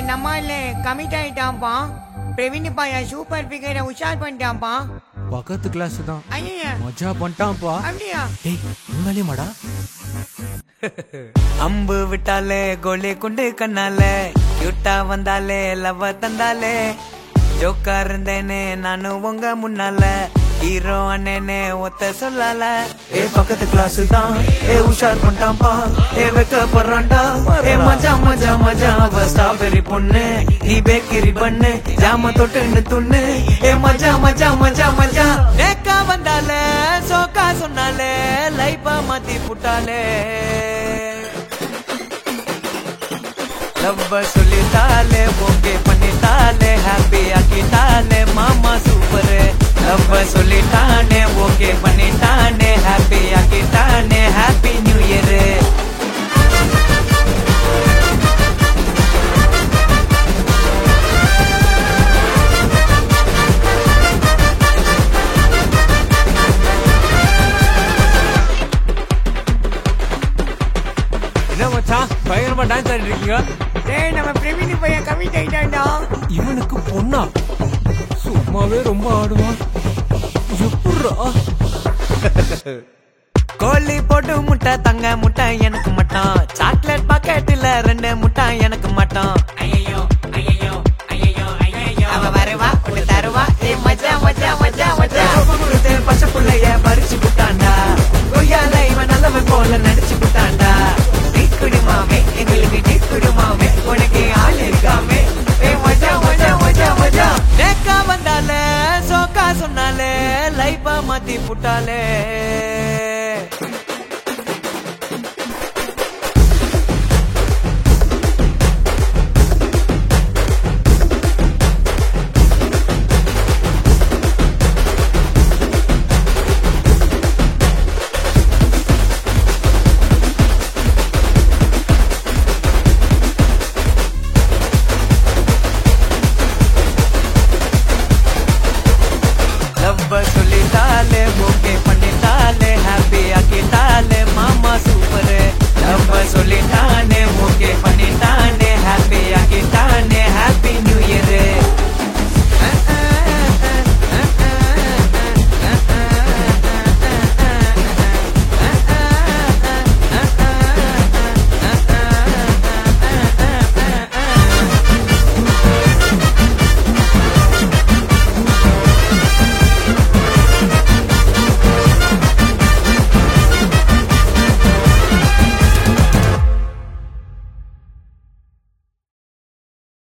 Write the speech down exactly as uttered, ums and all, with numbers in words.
நம்மால கமிட் ஆயிட்டான்ப்பா. பிரவீன் பாயா சூப்பர் ஃபிகரை உஷார் பண்ணிட்டான்ப்பா. பக்கத்து கிளாஸ் தான். ஐயா மஜா பண்ணிட்டான்ப்பா. அப்படியா? டேய் உண்மையிலே மாடா. அம்பு விட்டாலே கோலி குண்டு கண்ணாலே கியூட்டா வந்தாலே லவ் தந்தாலே ஜோக்கா இருந்தேனே நானும் உங்க முன்னால ஹீரோ அண்ணனே ஒத்த சொல்லல. ஏ பக்கத்து கிளாஸ் தான் ஏ உஷார் பண்ணிட்டான்பா ஏ வைக்க போறான்டா ஏ மஜா மஜா மஜா அவ ஸ்ட்ராபெரி பொண்ணு நீ பேக்கரி பண்ணு ஜாம தொட்டுன்னு துண்ணு ஏ மஜா மஜா மஜா மஜா நேக்கா வந்தாலே சோக்கா சொன்னாலே லைஃபா மாத்தி புட்டாலே லவ்வ சொல்லிட்டாலே ஓகே பண்ணிட்டாலே ஹாப்பி ஆக்கிட்டாலே மாமா சூப்பர். லவ்வ சொல்லிட்டானே ஓகே பண்ணிட்டானே ஹாப்பி ஆக்கிட்டானே ஹாப்பி நியூ இயர். என்ன மச்சான் பயங்கரமா டான்ஸ் ஆடிட்டு இருக்கீங்க? டேய் நம்ம பிரவீன் பையா கமிட் ஆயிட்டான்டா. இவனுக்கு பொண்ணா? சும்மாவே ரொம்ப ஆடுவான். எப்படா? கோழி போட்டு முட்டை தங்க முட்டை எனக்கு மட்டும் சாக்லேட் பாக்கெட்டில் ரெண்டு முட்டை எனக்கு மட்டும். ஐயோ ஐயோ ஐயோ ஐயோ அவ வருவா ஒண்ணு தருவா ஏ மஜா மஜா மஜா மஜா கொடுத்து பச்சை புள்ளைய பறிச்சு புட்டாண்டா கொய்யால இவன் நல்லவன் போல நடிச்சு புட்டாண்டா. டீ குடுமாமே எங்களுக்கு டீ குடுமாமே உனக்கு ஆள் இருக்காமே ஏ மஜா மஜா மஜா மஜா நேக்கா வந்தாலே சோக்கா சொன்னாலே லைஃபா மாத்தி புட்டாலே.